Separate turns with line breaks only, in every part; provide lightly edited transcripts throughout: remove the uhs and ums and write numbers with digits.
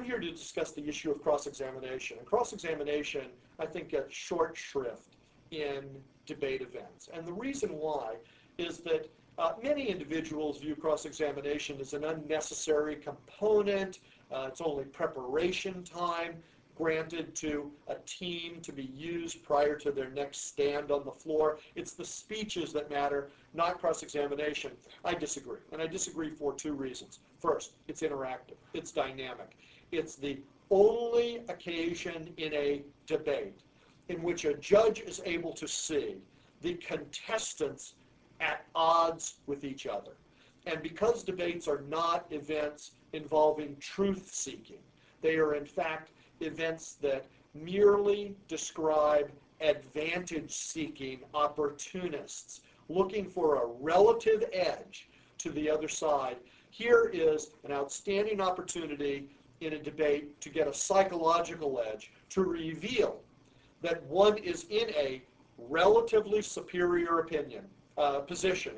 I'm here to discuss the issue of cross-examination. And cross-examination, I think, gets short shrift in debate events. And the reason why is that many individuals view cross-examination as an unnecessary component. It's only preparation time granted to a team to be used prior to their next stand on the floor. It's the speeches that matter, not cross-examination. I disagree, and I disagree for two reasons. First, it's interactive. It's dynamic. It's the only occasion in a debate in which a judge is able to see the contestants at odds with each other. And because debates are not events involving truth-seeking, they are in fact events that merely describe advantage-seeking opportunists looking for a relative edge to the other side. Here is an outstanding opportunity in a debate to get a psychological edge, to reveal that one is in a relatively superior position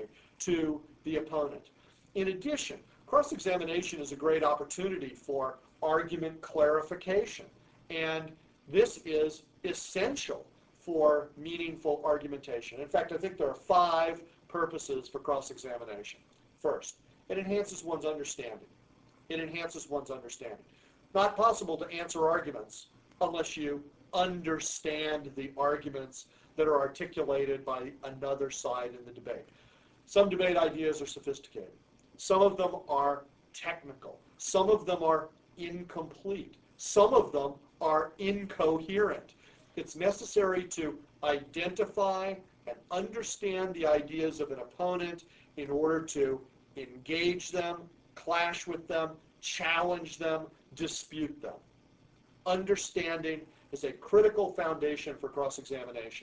to the opponent. In addition, cross-examination is a great opportunity for argument clarification, and this is essential for meaningful argumentation. In fact, I think there are 5 purposes for cross-examination. First, it enhances one's understanding. It enhances one's understanding. Not possible to answer arguments unless you understand the arguments that are articulated by another side in the debate. Some debate ideas are sophisticated. Some of them are technical. Some of them are incomplete. Some of them are incoherent. It's necessary to identify and understand the ideas of an opponent in order to engage them, clash with them, challenge them, dispute them. Understanding is a critical foundation for cross-examination.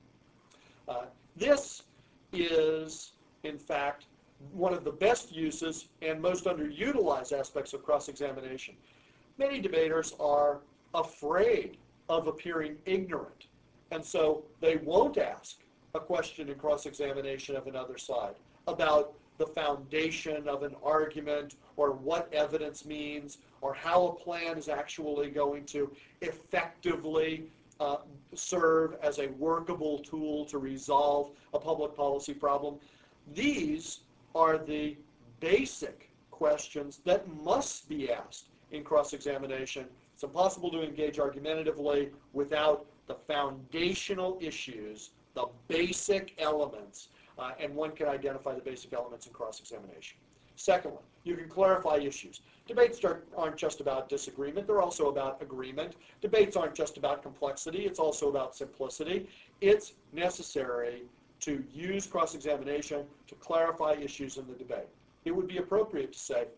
This is, in fact, one of the best uses and most underutilized aspects of cross-examination. Many debaters are afraid of appearing ignorant, and so they won't ask a question in cross-examination of another side about the foundation of an argument or what evidence means or how a plan is actually going to effectively serve as a workable tool to resolve a public policy problem. These are the basic questions that must be asked in cross-examination. It's impossible to engage argumentatively without the foundational issues, the basic elements, and one can identify the basic elements in cross-examination. Second one, you can clarify issues. Debates aren't just about disagreement, they're also about agreement. Debates aren't just about complexity, it's also about simplicity. It's necessary to use cross-examination to clarify issues in the debate. It would be appropriate to say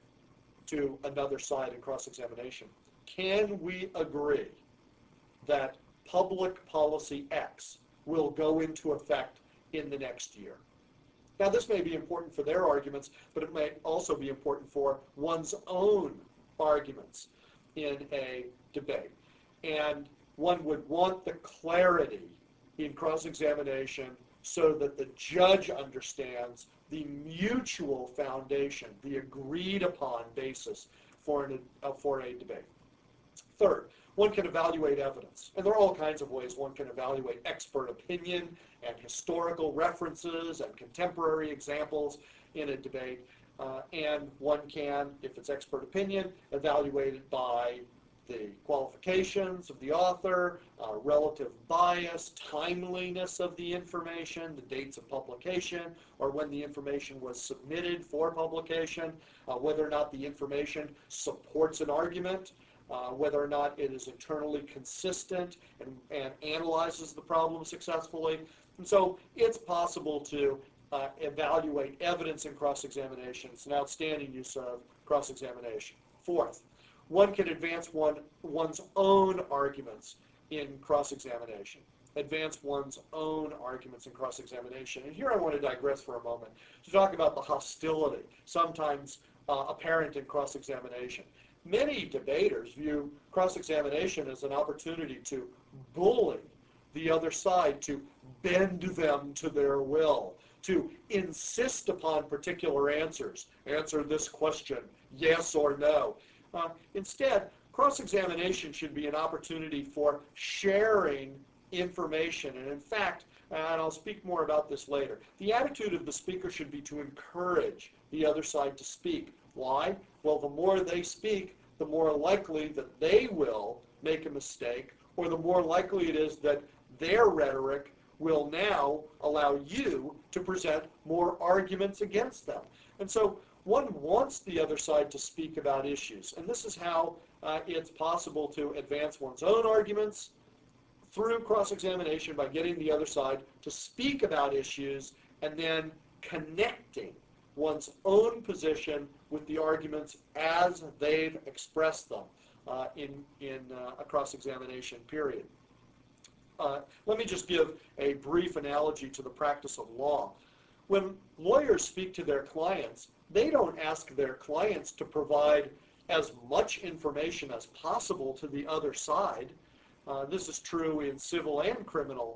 to another side in cross-examination, can we agree that public policy X will go into effect in the next year? Now, this may be important for their arguments, but it may also be important for one's own arguments in a debate. And one would want the clarity in cross-examination so that the judge understands the mutual foundation, the agreed upon basis for a debate. Third, one can evaluate evidence. And there are all kinds of ways one can evaluate expert opinion and historical references and contemporary examples in a debate. And one can, if it's expert opinion, evaluate it by the qualifications of the author, relative bias, timeliness of the information, the dates of publication, or when the information was submitted for publication, whether or not the information supports an argument, whether or not it is internally consistent and analyzes the problem successfully. And so it's possible to evaluate evidence in cross-examination. It's an outstanding use of cross-examination. Fourth, one can advance one's own arguments in cross-examination. Advance one's own arguments in cross-examination. And here I want to digress for a moment to talk about the hostility, sometimes apparent in cross-examination. Many debaters view cross-examination as an opportunity to bully the other side, to bend them to their will, to insist upon particular answers. Answer this question, yes or no. Instead, cross-examination should be an opportunity for sharing information. And in fact, and I'll speak more about this later, the attitude of the speaker should be to encourage the other side to speak. Why? Well, the more they speak, the more likely that they will make a mistake, or the more likely it is that their rhetoric will now allow you to present more arguments against them. And so one wants the other side to speak about issues. And this is how it's possible to advance one's own arguments through cross-examination by getting the other side to speak about issues and then connecting one's own position with the arguments as they've expressed them in a cross-examination period. Let me just give a brief analogy to the practice of law. When lawyers speak to their clients, they don't ask their clients to provide as much information as possible to the other side. This is true in civil and criminal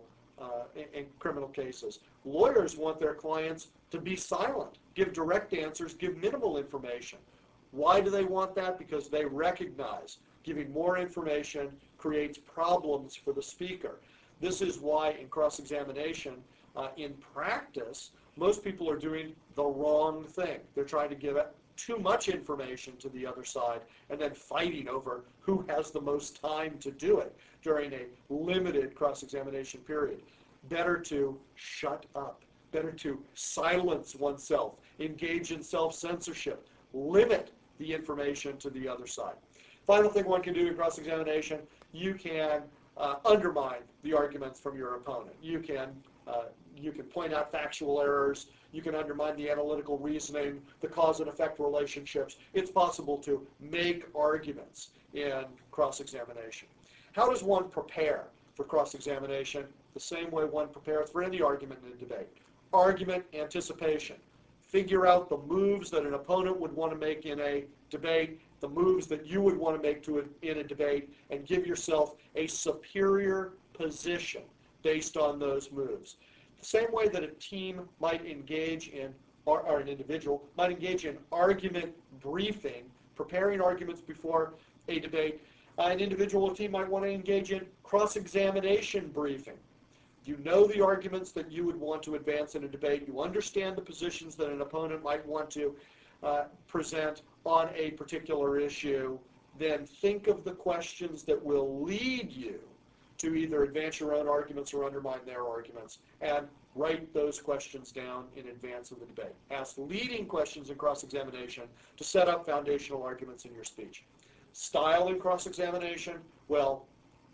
cases. Lawyers want their clients to be silent, give direct answers, give minimal information. Why do they want that? Because they recognize giving more information creates problems for the speaker. This is why in cross-examination, in practice, most people are doing the wrong thing. They're trying to give too much information to the other side and then fighting over who has the most time to do it during a limited cross-examination period. Better to shut up. Better to silence oneself, engage in self-censorship, limit the information to the other side. Final thing one can do in cross-examination, you can undermine the arguments from your opponent. You can point out factual errors. You can undermine the analytical reasoning, the cause and effect relationships. It's possible to make arguments in cross-examination. How does one prepare for cross-examination? The same way one prepares for any argument in a debate. Argument anticipation. Figure out the moves that an opponent would want to make in a debate, the moves that you would want to make in a debate, and give yourself a superior position based on those moves. The same way that a team might engage in, or an individual might engage in argument briefing, preparing arguments before a debate, an individual or team might want to engage in cross-examination briefing. You know the arguments that you would want to advance in a debate. You understand the positions that an opponent might want to present on a particular issue. Then think of the questions that will lead you to either advance your own arguments or undermine their arguments, and write those questions down in advance of the debate. Ask leading questions in cross-examination to set up foundational arguments in your speech. Style in cross-examination, well,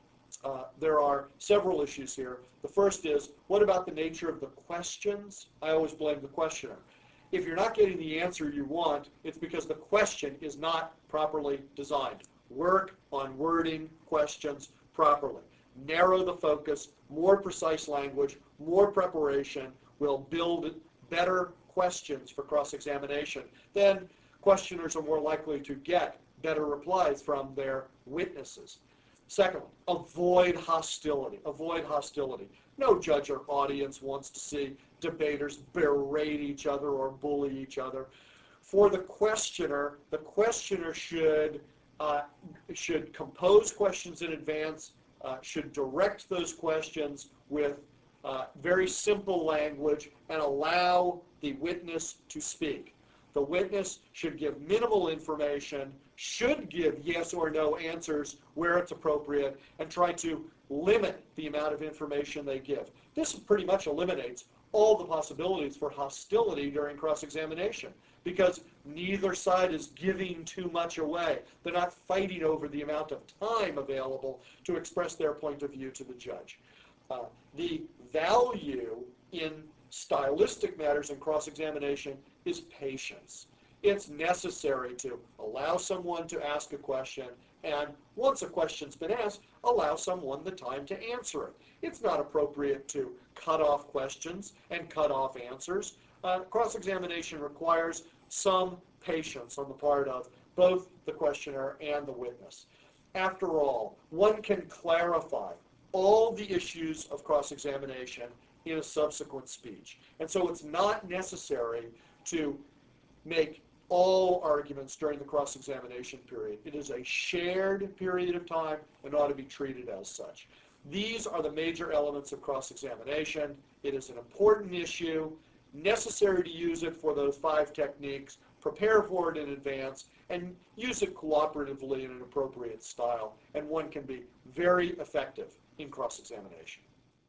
there are several issues here. The first is, what about the nature of the questions? I always blame the questioner. If you're not getting the answer you want, it's because the question is not properly designed. Work on wording questions properly. Narrow the focus, more precise language, more preparation will build better questions for cross-examination. Then questioners are more likely to get better replies from their witnesses. Secondly, avoid hostility. Avoid hostility. No judge or audience wants to see debaters berate each other or bully each other. For the questioner should compose questions in advance, should direct those questions with very simple language and allow the witness to speak. The witness should give minimal information, should give yes or no answers where it's appropriate, and try to limit the amount of information they give. This pretty much eliminates all the possibilities for hostility during cross-examination, because neither side is giving too much away. They're not fighting over the amount of time available to express their point of view to the judge. The value in stylistic matters in cross-examination is patience. It's necessary to allow someone to ask a question, and once a question's been asked, allow someone the time to answer it. It's not appropriate to cut off questions and cut off answers. Cross-examination requires some patience on the part of both the questioner and the witness. After all, one can clarify all the issues of cross-examination in a subsequent speech. And so it's not necessary to make all arguments during the cross-examination period. It is a shared period of time and ought to be treated as such. These are the major elements of cross-examination. It is an important issue, necessary to use it for those 5 techniques, prepare for it in advance, and use it cooperatively in an appropriate style, and one can be very effective in cross-examination.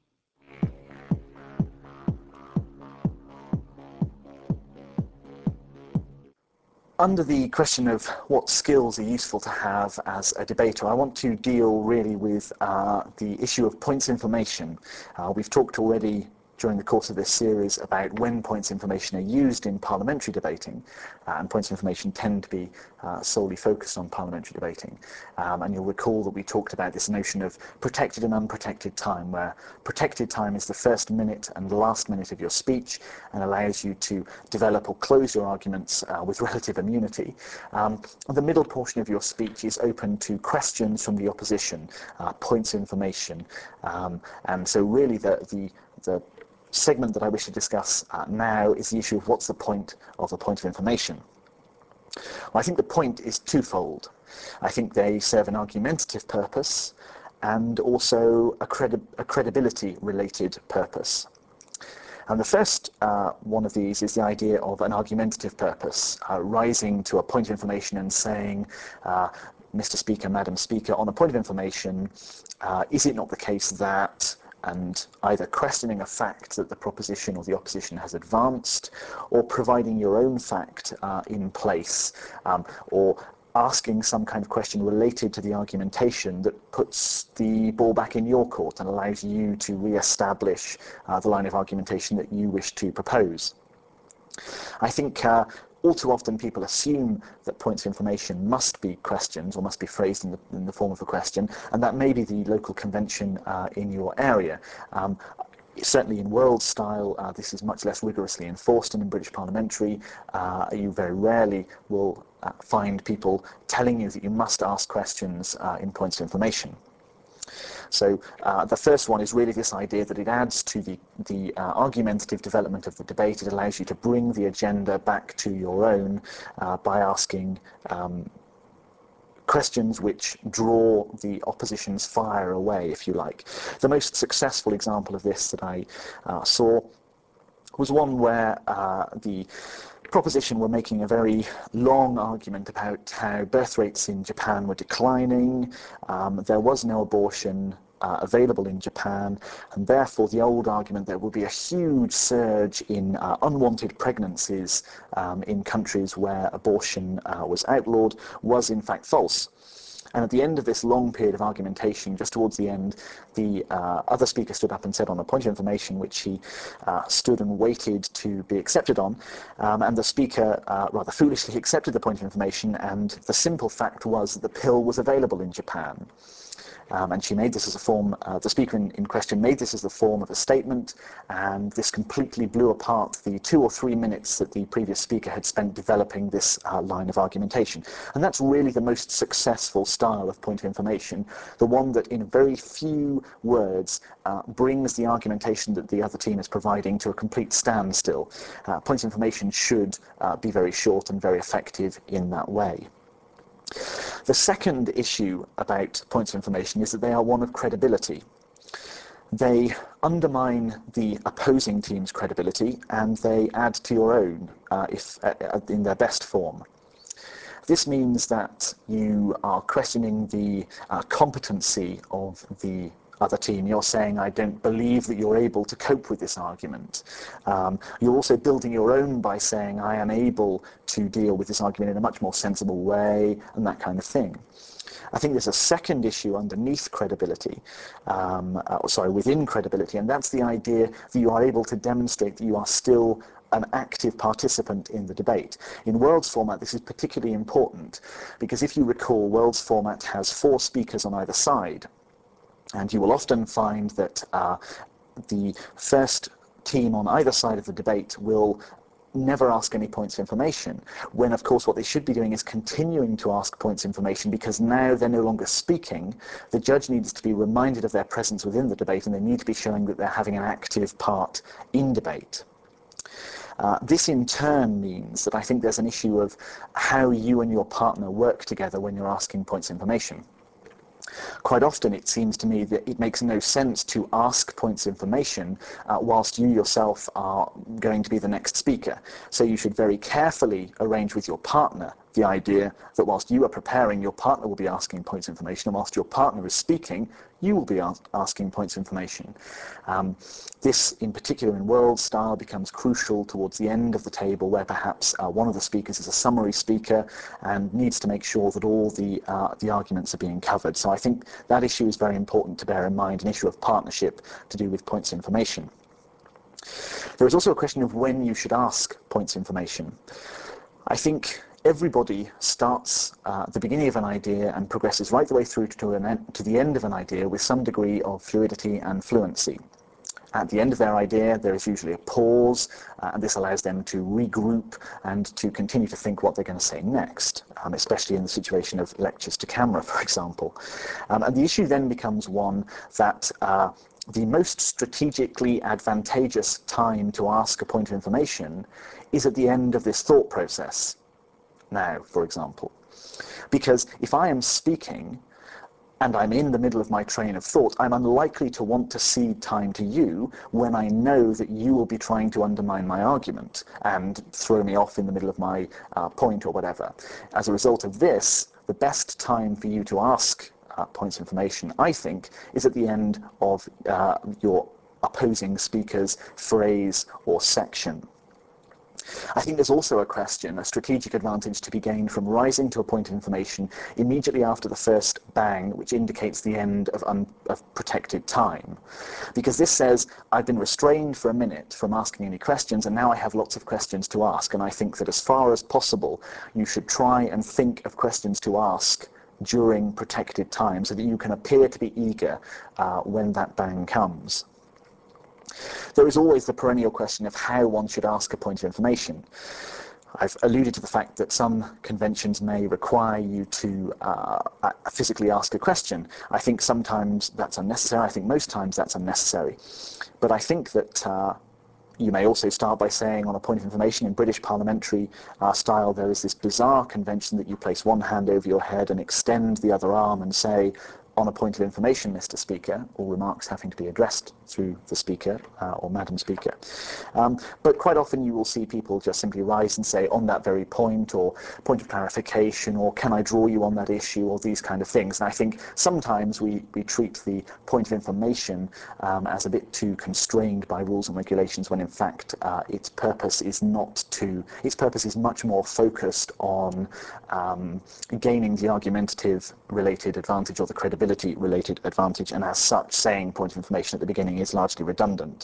Under the question of what skills are useful to have as a debater, I want to deal really with the issue of points information. We've talked already during the course of this series about when points information are used in parliamentary debating, and points information tend to be solely focused on parliamentary debating. And you'll recall that we talked about this notion of protected and unprotected time, where protected time is the first minute and last minute of your speech and allows you to develop or close your arguments with relative immunity. The middle portion of your speech is open to questions from the opposition, points of information, and so really the segment that I wish to discuss now is the issue of what's the point of a point of information. Well, I think the point is twofold. I think they serve an argumentative purpose and also a credibility-related purpose. And the first one of these is the idea of an argumentative purpose, rising to a point of information and saying, Mr. Speaker, Madam Speaker, on a point of information, is it not the case that, and either questioning a fact that the proposition or the opposition has advanced, or providing your own fact in place, or asking some kind of question related to the argumentation that puts the ball back in your court and allows you to re-establish the line of argumentation that you wish to propose. I think all too often people assume that points of information must be questions or must be phrased in the form of a question, and that may be the local convention in your area. Certainly in world style, this is much less rigorously enforced, and in British parliamentary, you very rarely will find people telling you that you must ask questions in points of information. So the first one is really this idea that it adds to the argumentative development of the debate. It allows you to bring the agenda back to your own by asking questions which draw the opposition's fire away, if you like. The most successful example of this that I saw was one where the proposition were making a very long argument about how birth rates in Japan were declining. There was no abortion available in Japan, and therefore the old argument there would be a huge surge in unwanted pregnancies in countries where abortion was outlawed was in fact false. And at the end of this long period of argumentation, just towards the end, the other speaker stood up and said on a point of information which he stood and waited to be accepted on, and the speaker rather foolishly accepted the point of information, and the simple fact was that the pill was available in Japan. And she made this as a form, the speaker in question made this as the form of a statement, and this completely blew apart the 2 or 3 minutes that the previous speaker had spent developing this line of argumentation. And that's really the most successful style of point of information, the one that in very few words brings the argumentation that the other team is providing to a complete standstill. Point of information should be very short and very effective in that way. The second issue about points of information is that they are one of credibility. They undermine the opposing team's credibility, and they add to your own if in their best form. This means that you are questioning the competency of the other team. You're saying, I don't believe that you're able to cope with this argument. You're also building your own by saying, I am able to deal with this argument in a much more sensible way, and that kind of thing. I think there's a second issue underneath credibility, within credibility, and that's the idea that you are able to demonstrate that you are still an active participant in the debate. In World's format, this is particularly important, because if you recall, World's format has 4 speakers on either side. And you will often find that the first team on either side of the debate will never ask any points of information, when of course what they should be doing is continuing to ask points of information, because now they're no longer speaking. The judge needs to be reminded of their presence within the debate, and they need to be showing that they're having an active part in debate. This in turn means that I think there's an issue of how you and your partner work together when you're asking points of information. Quite often it seems to me that it makes no sense to ask points of information whilst you yourself are going to be the next speaker. So you should very carefully arrange with your partner the idea that whilst you are preparing, your partner will be asking points of information, and whilst your partner is speaking, you will be asking points of information. This, in particular in world style, becomes crucial towards the end of the table, where perhaps one of the speakers is a summary speaker and needs to make sure that all the arguments are being covered. So I think that issue is very important to bear in mind, an issue of partnership to do with points of information. There is also a question of when you should ask points of information. I think everybody starts at the beginning of an idea and progresses right the way through to the end of an idea with some degree of fluidity and fluency. At the end of their idea, there is usually a pause, and this allows them to regroup and to continue to think what they're going to say next, especially in the situation of lectures to camera, for example. And the issue then becomes one that the most strategically advantageous time to ask a point of information is at the end of this thought process. Now, for example, because if I am speaking and I'm in the middle of my train of thought, I'm unlikely to want to cede time to you when I know that you will be trying to undermine my argument and throw me off in the middle of my point or whatever. As a result of this, the best time for you to ask points of information, I think, is at the end of your opposing speaker's phrase or section. I think there's also a strategic advantage to be gained from rising to a point of information immediately after the first bang, which indicates the end of protected time. Because this says, I've been restrained for a minute from asking any questions, and now I have lots of questions to ask. And I think that as far as possible, you should try and think of questions to ask during protected time so that you can appear to be eager when that bang comes. There is always the perennial question of how one should ask a point of information. I've alluded to the fact that some conventions may require you to physically ask a question. I think sometimes that's unnecessary. I think most times that's unnecessary. But I think that you may also start by saying on a point of information in British parliamentary style, there is this bizarre convention that you place one hand over your head and extend the other arm and say, on a point of information, Mr. Speaker, all remarks having to be addressed through the Speaker or Madam Speaker. But quite often you will see people just simply rise and say, on that very point, or point of clarification, or can I draw you on that issue, or these kind of things. And I think sometimes we treat the point of information as a bit too constrained by rules and regulations, when in fact its purpose is much more focused on gaining the argumentative related advantage or the credibility related advantage, and as such saying point of information at the beginning is largely redundant.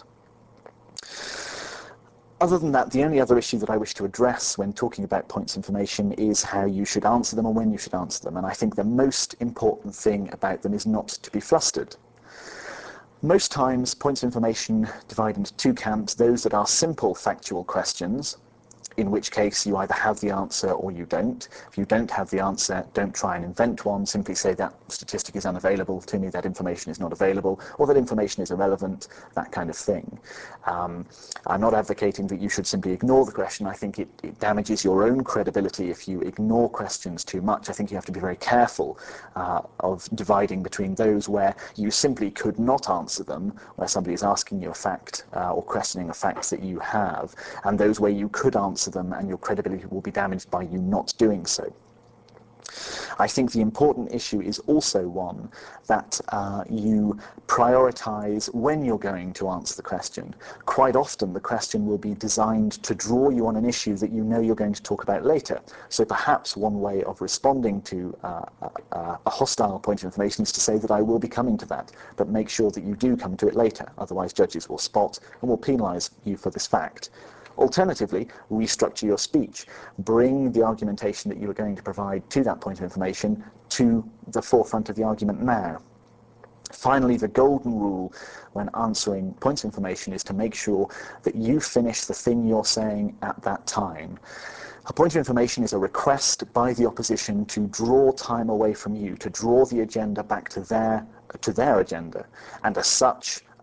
Other than that, the only other issue that I wish to address when talking about points of information is how you should answer them and when you should answer them, and I think the most important thing about them is not to be flustered. Most times points of information divide into two camps: those that are simple factual questions, in which case you either have the answer or you don't. If you don't have the answer, don't try and invent one. Simply say that statistic is unavailable to me, that information is not available, or that information is irrelevant, that kind of thing. I'm not advocating that you should simply ignore the question. I think it damages your own credibility if you ignore questions too much. I think you have to be very careful of dividing between those where you simply could not answer them, where somebody is asking you a fact or questioning a fact that you have, and those where you could answer them and your credibility will be damaged by you not doing so. I think the important issue is also one that you prioritize when you're going to answer the question. Quite often the question will be designed to draw you on an issue that you know you're going to talk about later. So perhaps one way of responding to a hostile point of information is to say that I will be coming to that, but make sure that you do come to it later. Otherwise judges will spot and will penalize you for this fact. Alternatively, restructure your speech. Bring the argumentation that you are going to provide to that point of information to the forefront of the argument now. Finally, the golden rule when answering points of information is to make sure that you finish the thing you're saying at that time. A point of information is a request by the opposition to draw time away from you, to draw the agenda back to their agenda, and as such,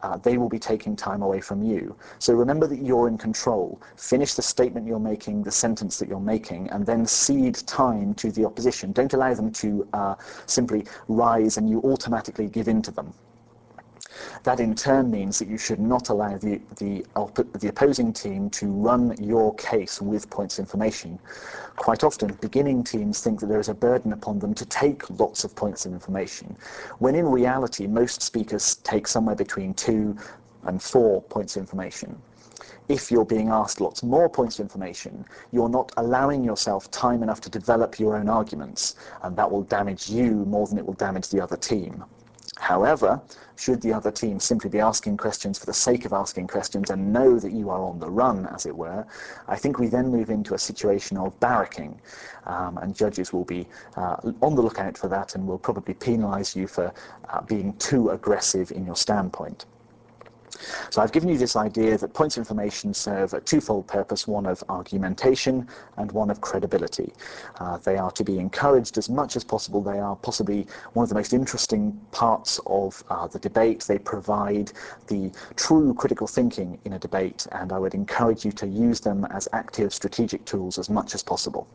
they will be taking time away from you. So remember that you're in control. Finish the statement you're making, the sentence that you're making, and then cede time to the opposition. Don't allow them to simply rise and you automatically give in to them. That in turn means that you should not allow the opposing team to run your case with points of information. Quite often, beginning teams think that there is a burden upon them to take lots of points of information, when in reality most speakers take somewhere between 2 and 4 points of information. If you're being asked lots more points of information, you're not allowing yourself time enough to develop your own arguments, and that will damage you more than it will damage the other team. However, should the other team simply be asking questions for the sake of asking questions and know that you are on the run, as it were, I think we then move into a situation of barracking, and judges will be on the lookout for that and will probably penalise you for being too aggressive in your standpoint. So I've given you this idea that points of information serve a twofold purpose, one of argumentation and one of credibility. They are to be encouraged as much as possible. They are possibly one of the most interesting parts of the debate. They provide the true critical thinking in a debate, and I would encourage you to use them as active strategic tools as much as possible.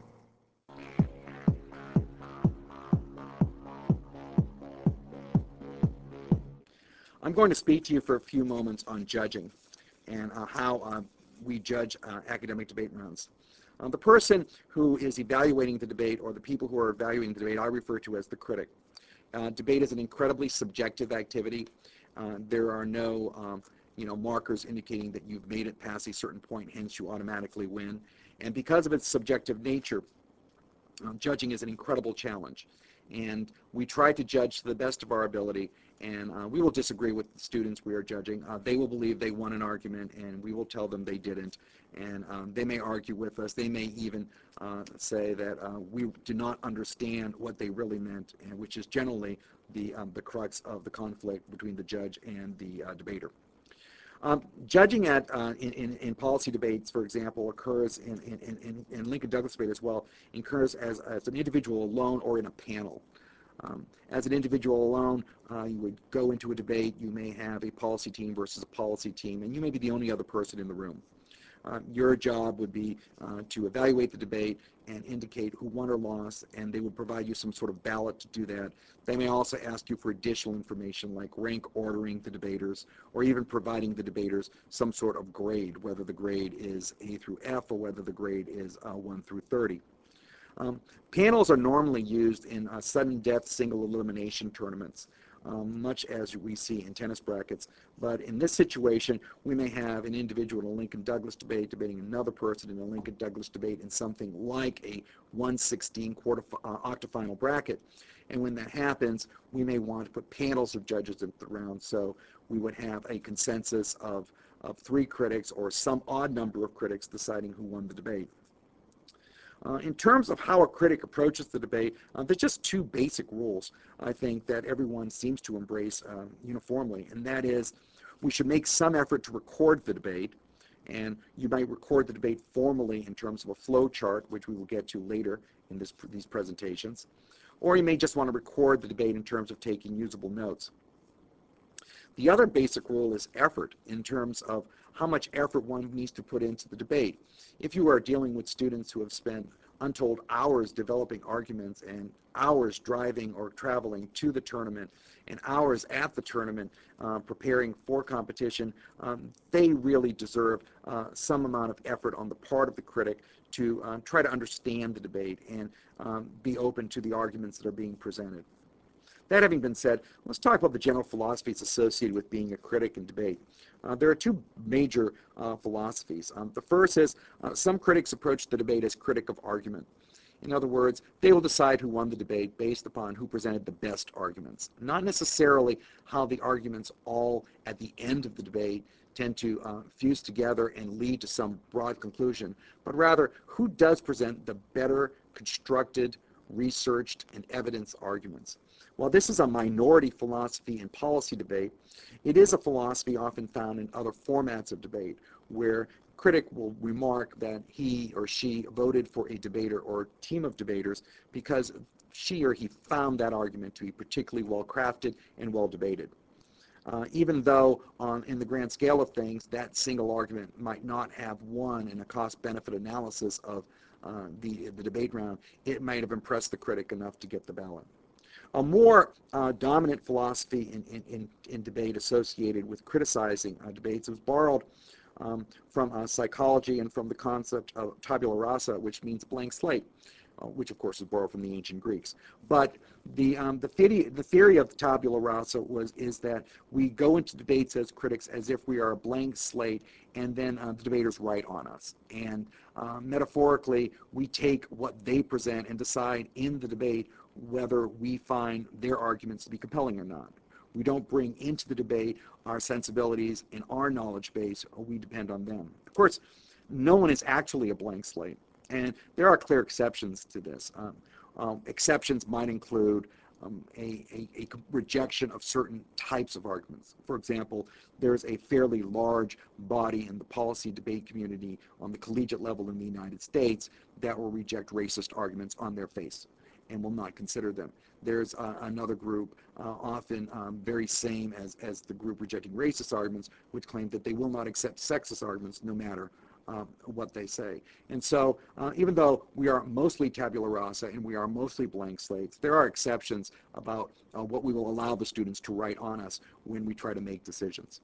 I'm going to speak to you for a few moments on judging and how we judge academic debate rounds. The person who is evaluating the debate, or the people who are evaluating the debate, I refer to as the critic. Debate is an incredibly subjective activity. There are no markers indicating that you've made it past a certain point, hence you automatically win. And because of its subjective nature, judging is an incredible challenge. And we try to judge to the best of our ability, and we will disagree with the students we are judging. They will believe they won an argument, and we will tell them they didn't. And they may argue with us. They may even say that we do not understand what they really meant, and which is generally the crux of the conflict between the judge and the debater. Judging in policy debates, for example, occurs in Lincoln Douglas debate as well, occurs as an individual alone or in a panel. As an individual alone, you would go into a debate, you may have a policy team versus a policy team, and you may be the only other person in the room. Your job would be to evaluate the debate and indicate who won or lost, and they would provide you some sort of ballot to do that. They may also ask you for additional information like rank ordering the debaters, or even providing the debaters some sort of grade, whether the grade is A through F or whether the grade is 1 through 30. Panels are normally used in sudden death single elimination tournaments, much as we see in tennis brackets. But in this situation, we may have an individual in a Lincoln Douglas debate debating another person in a Lincoln Douglas debate in something like a 1/16 octafinal bracket. And when that happens, we may want to put panels of judges into the round. So we would have a consensus of 3 critics or some odd number of critics deciding who won the debate. In terms of how a critic approaches the debate, there's just 2 basic rules, I think, that everyone seems to embrace uniformly, and that is we should make some effort to record the debate, and you might record the debate formally in terms of a flow chart, which we will get to later in these presentations, or you may just want to record the debate in terms of taking usable notes. The other basic rule is effort, in terms of how much effort one needs to put into the debate. If you are dealing with students who have spent untold hours developing arguments and hours driving or traveling to the tournament and hours at the tournament preparing for competition, they really deserve some amount of effort on the part of the critic to try to understand the debate and be open to the arguments that are being presented. That having been said, let's talk about the general philosophies associated with being a critic in debate. There are 2 major philosophies. The first is some critics approach the debate as critic of argument. In other words, they will decide who won the debate based upon who presented the best arguments, not necessarily how the arguments all at the end of the debate tend to fuse together and lead to some broad conclusion, but rather who does present the better constructed, researched, and evidence arguments. While this is a minority philosophy in policy debate, it is a philosophy often found in other formats of debate, where a critic will remark that he or she voted for a debater or team of debaters because she or he found that argument to be particularly well crafted and well debated. even though in the grand scale of things, that single argument might not have won in a cost-benefit analysis of the debate round, it might have impressed the critic enough to get the ballot. A more dominant philosophy in debate associated with criticizing debates was borrowed from psychology and from the concept of tabula rasa, which means blank slate, which of course is borrowed from the ancient Greeks. But the theory of the tabula rasa is that we go into debates as critics as if we are a blank slate, and then the debaters write on us. And metaphorically, we take what they present and decide in the debate whether we find their arguments to be compelling or not. We don't bring into the debate our sensibilities and our knowledge base, or we depend on them. Of course, no one is actually a blank slate, and there are clear exceptions to this. Exceptions might include a rejection of certain types of arguments. For example, there's a fairly large body in the policy debate community on the collegiate level in the United States that will reject racist arguments on their face and will not consider them. There's another group, often very same as the group rejecting racist arguments, which claim that they will not accept sexist arguments no matter what they say. And so even though we are mostly tabula rasa and we are mostly blank slates, there are exceptions about what we will allow the students to write on us when we try to make decisions.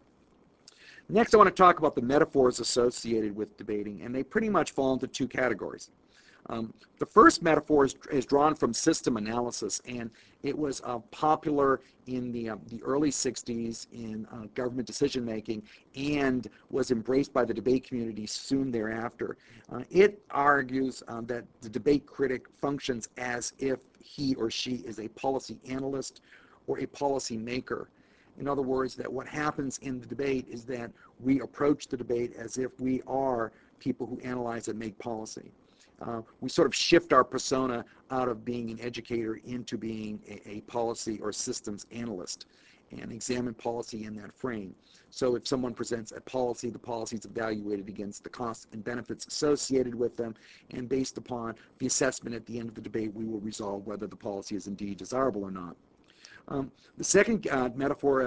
Next, I want to talk about the metaphors associated with debating, and they pretty much fall into two categories. The first metaphor is drawn from system analysis, and it was popular in the early 60s in government decision making and was embraced by the debate community soon thereafter. It argues that the debate critic functions as if he or she is a policy analyst or a policy maker. In other words, that what happens in the debate is that we approach the debate as if we are people who analyze and make policy. We sort of shift our persona out of being an educator into being a policy or systems analyst and examine policy in that frame. So if someone presents a policy, the policy is evaluated against the costs and benefits associated with them, and based upon the assessment at the end of the debate, we will resolve whether the policy is indeed desirable or not. The second metaphor,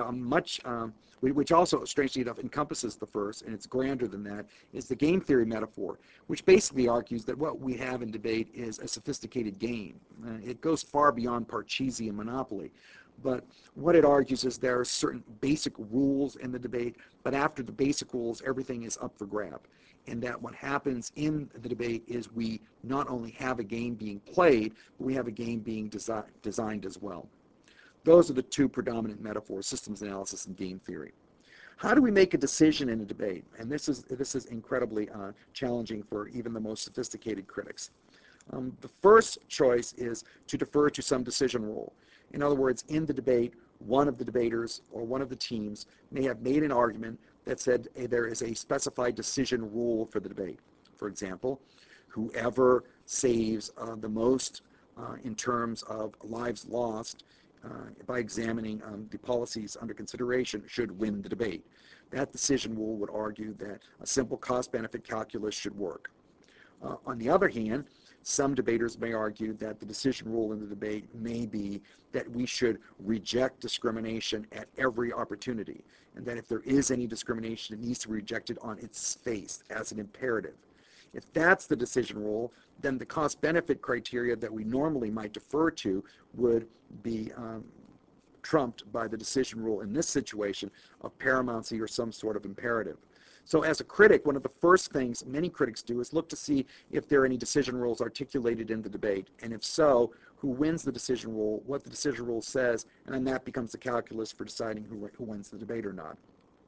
which also, strangely enough, encompasses the first, and it's grander than that, is the game theory metaphor, which basically argues that what we have in debate is a sophisticated game. It goes far beyond Parcheesi and Monopoly. But what it argues is there are certain basic rules in the debate, but after the basic rules, everything is up for grab. And that what happens in the debate is we not only have a game being played, but we have a game being designed as well. Those are the two predominant metaphors, systems analysis and game theory. How do we make a decision in a debate? And this is incredibly challenging for even the most sophisticated critics. The first choice is to defer to some decision rule. In other words, in the debate, one of the debaters or one of the teams may have made an argument that said there is a specified decision rule for the debate. For example, whoever saves the most in terms of lives lost by examining the policies under consideration should win the debate. That decision rule would argue that a simple cost-benefit calculus should work. On the other hand, some debaters may argue that the decision rule in the debate may be that we should reject discrimination at every opportunity, and that if there is any discrimination, it needs to be rejected on its face as an imperative. If that's the decision rule, then the cost-benefit criteria that we normally might defer to would be trumped by the decision rule in this situation of paramountcy or some sort of imperative. So as a critic, one of the first things many critics do is look to see if there are any decision rules articulated in the debate, and if so, who wins the decision rule, what the decision rule says, and then that becomes the calculus for deciding who wins the debate or not.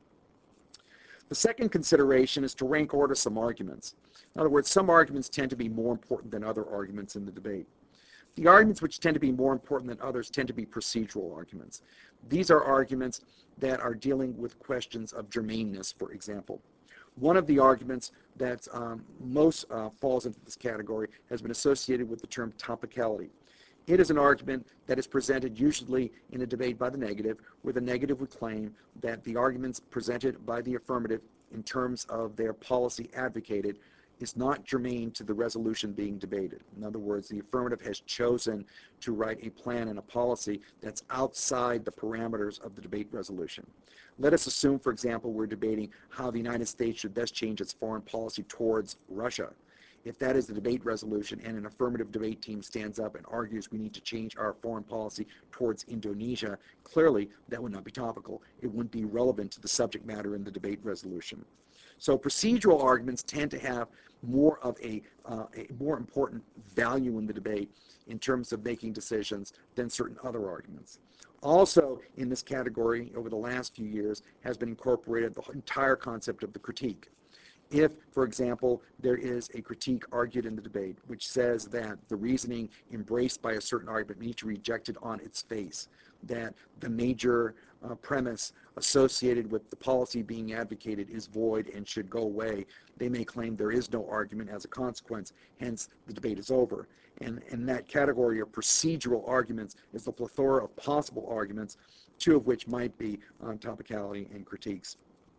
The second consideration is to rank order some arguments. In other words, some arguments tend to be more important than other arguments in the debate. The arguments which tend to be more important than others tend to be procedural arguments. These are arguments that are dealing with questions of germaneness, for example. One of the arguments that most falls into this category has been associated with the term topicality. It is an argument that is presented usually in a debate by the negative, where the negative would claim that the arguments presented by the affirmative in terms of their policy advocated is not germane to the resolution being debated. In other words, the affirmative has chosen to write a plan and a policy that's outside the parameters of the debate resolution. Let us assume, for example, we're debating how the United States should best change its foreign policy towards Russia. If that is the debate resolution and an affirmative debate team stands up and argues we need to change our foreign policy towards Indonesia, clearly that would not be topical. It wouldn't be relevant to the subject matter in the debate resolution. So procedural arguments tend to have more of a more important value in the debate in terms of making decisions than certain other arguments. Also in this category over the last few years has been incorporated the entire concept of the critique. If, for example, there is a critique argued in the debate which says that the reasoning embraced by a certain argument needs to be rejected on its face, that the major premise associated with the policy being advocated is void and should go away, they may claim there is no argument as a consequence, hence the debate is over. And in that category of procedural arguments is the plethora of possible arguments, two of which might be topicality and critiques.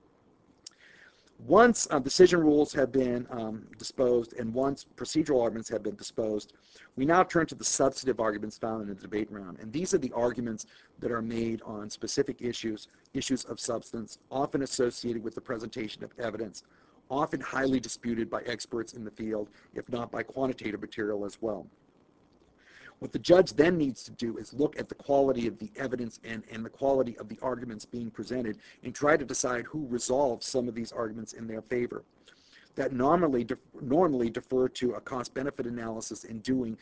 Once decision rules have been disposed and once procedural arguments have been disposed, we now turn to the substantive arguments found in the debate round. And these are the arguments that are made on specific issues of substance, often associated with the presentation of evidence, often highly disputed by experts in the field, if not by quantitative material as well. What the judge then needs to do is look at the quality of the evidence and the quality of the arguments being presented and try to decide who resolves some of these arguments in their favor. That normally defer to a cost-benefit analysis in doing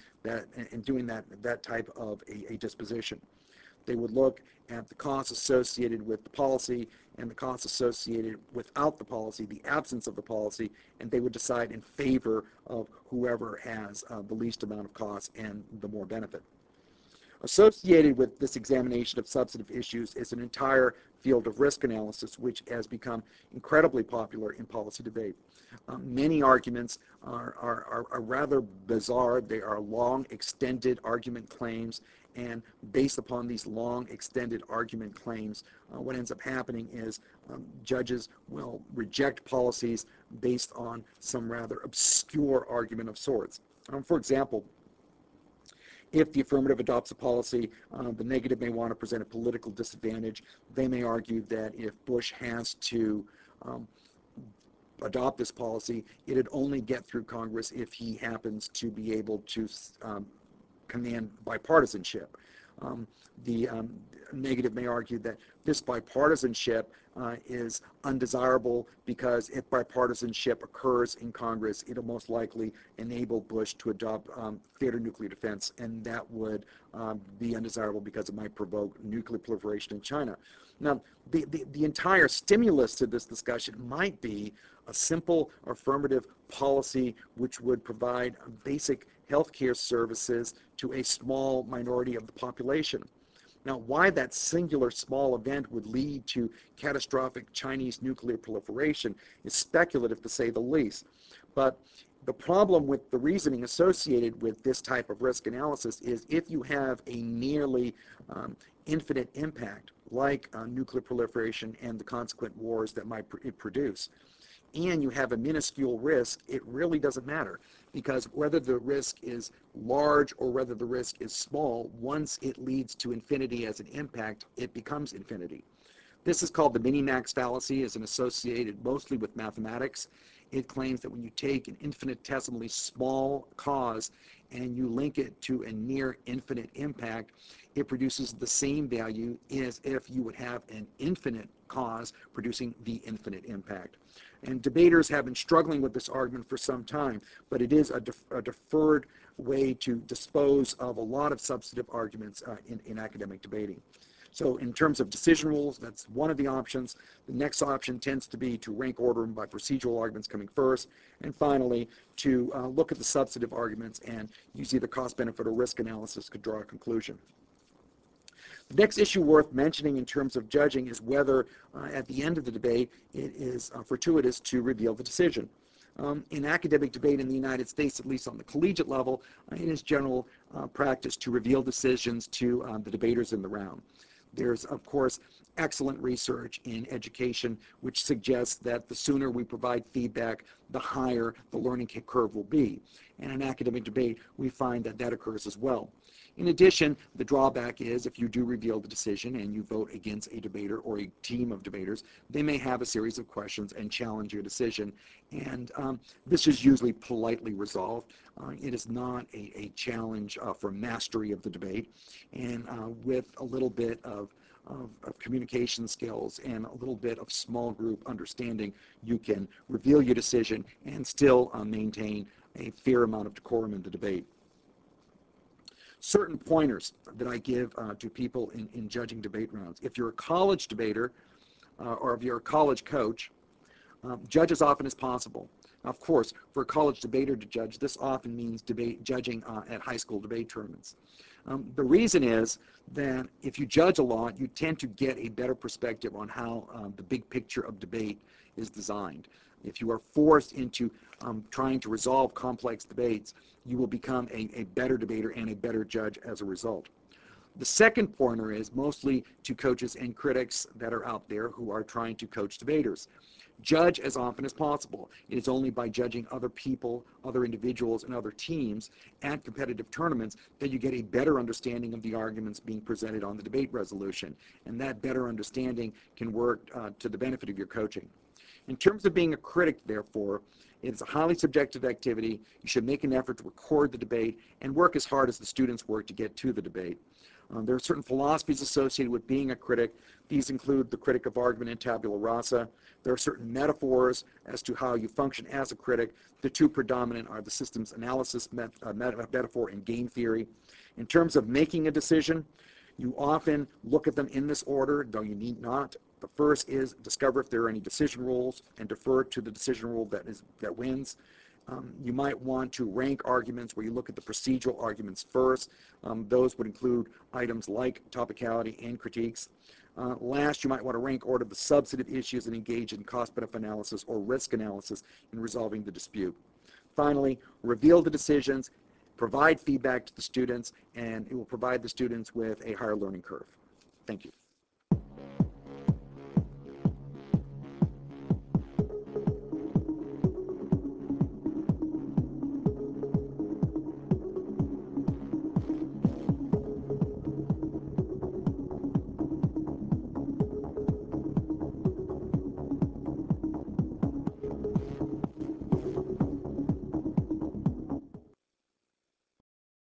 that type of a disposition. They would look at the costs associated with the policy and the costs associated without the policy, the absence of the policy, and they would decide in favor of whoever has the least amount of cost and the more benefit. Associated with this examination of substantive issues is an entire field of risk analysis, which has become incredibly popular in policy debate. Many arguments are rather bizarre. They are long, extended argument claims, and based upon these long, extended argument claims, what ends up happening is judges will reject policies based on some rather obscure argument of sorts. For example, if the affirmative adopts a policy, the negative may want to present a political disadvantage. They may argue that if Bush has to adopt this policy, it'd only get through Congress if he happens to be able to command bipartisanship. The negative may argue that this bipartisanship is undesirable because if bipartisanship occurs in Congress, it'll most likely enable Bush to adopt theater nuclear defense, and that would be undesirable because it might provoke nuclear proliferation in China. Now, the entire stimulus to this discussion might be a simple affirmative policy which would provide basic health care services to a small minority of the population. Now, why that singular small event would lead to catastrophic Chinese nuclear proliferation is speculative, to say the least. But the problem with the reasoning associated with this type of risk analysis is if you have a nearly infinite impact, like nuclear proliferation and the consequent wars that might produce, and you have a minuscule risk, it really doesn't matter, because whether the risk is large or whether the risk is small, once it leads to infinity as an impact, it becomes infinity. This is called the minimax fallacy, is associated mostly with mathematics. It claims that when you take an infinitesimally small cause and you link it to a near infinite impact, it produces the same value as if you would have an infinite cause producing the infinite impact. And debaters have been struggling with this argument for some time, but it is a deferred way to dispose of a lot of substantive arguments in academic debating. So in terms of decision rules, that's one of the options. The next option tends to be to rank order them by procedural arguments coming first, and finally to look at the substantive arguments and use either cost, benefit, or risk analysis to draw a conclusion. The next issue worth mentioning in terms of judging is whether at the end of the debate it is fortuitous to reveal the decision. In academic debate in the United States, at least on the collegiate level, it is general practice to reveal decisions to the debaters in the round. There's, of course, excellent research in education which suggests that the sooner we provide feedback, the higher the learning curve will be. And in academic debate, we find that that occurs as well. In addition, the drawback is if you do reveal the decision and you vote against a debater or a team of debaters, they may have a series of questions and challenge your decision. And this is usually politely resolved. It is not a challenge for mastery of the debate. And with a little bit of communication skills and a little bit of small group understanding, you can reveal your decision and still maintain a fair amount of decorum in the debate. Certain pointers that I give to people in judging debate rounds. If you're a college debater or if you're a college coach, judge as often as possible. Now, of course, for a college debater to judge, this often means judging at high school debate tournaments. The reason is that if you judge a lot, you tend to get a better perspective on how the big picture of debate is designed. If you are forced into trying to resolve complex debates, you will become a better debater and a better judge as a result. The second pointer is mostly to coaches and critics that are out there who are trying to coach debaters. Judge as often as possible. It is only by judging other people, other individuals, and other teams at competitive tournaments that you get a better understanding of the arguments being presented on the debate resolution. And that better understanding can work to the benefit of your coaching. In terms of being a critic, therefore, it is a highly subjective activity. You should make an effort to record the debate and work as hard as the students work to get to the debate. There are certain philosophies associated with being a critic. These include the critic of argument and tabula rasa. There are certain metaphors as to how you function as a critic. The two predominant are the systems analysis metaphor and game theory. In terms of making a decision, you often look at them in this order, though you need not. The first is discover if there are any decision rules and defer to the decision rule that wins. You might want to rank arguments where you look at the procedural arguments first. Those would include items like topicality and critiques. Last, you might want to rank order the substantive issues and engage in cost-benefit analysis or risk analysis in resolving the dispute. Finally, reveal the decisions, provide feedback to the students, and it will provide the students with a higher learning curve. Thank you.